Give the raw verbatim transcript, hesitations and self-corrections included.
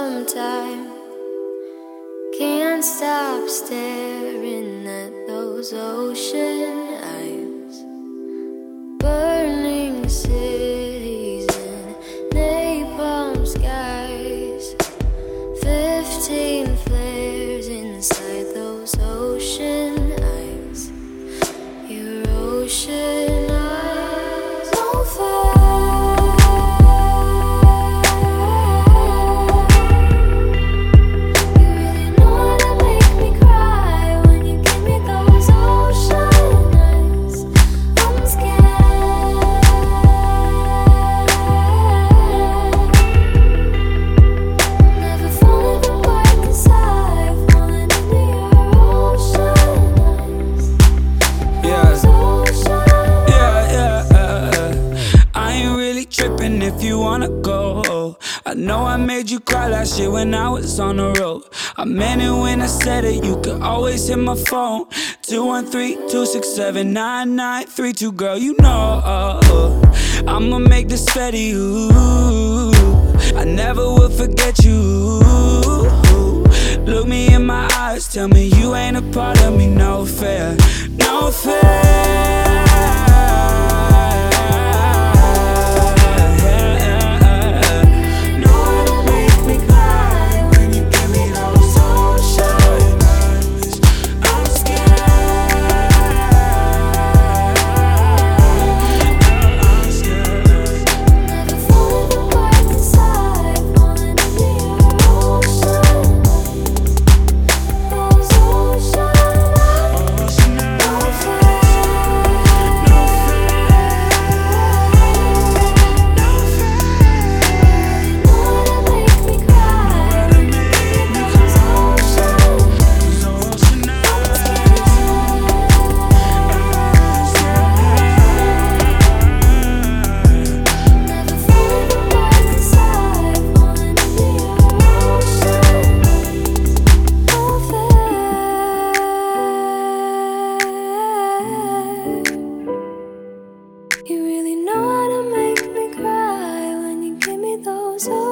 sometime. Can't stop staring at those ocean eyes. Burning cities and napalm skies. Fifteen flares inside those ocean eyes. Your ocean eyes don't fail. If you wanna go, I know I made you cry last year when I was on the road. I meant it when I said it, you could always hit my phone. Two one three, two six seven, nine nine three two, girl, you know I'ma make this steady, ooh. I never will forget you. Look me in my eyes, tell me you ain't a part of me, no fair, no fair. You really know how to make me cry when you give me those